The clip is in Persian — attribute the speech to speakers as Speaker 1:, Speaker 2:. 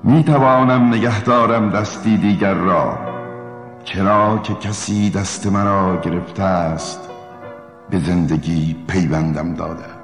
Speaker 1: می توانم نگه دارم دستی دیگر را، چرا که کسی دست مرا گرفته است به زندگی پیوندم داده.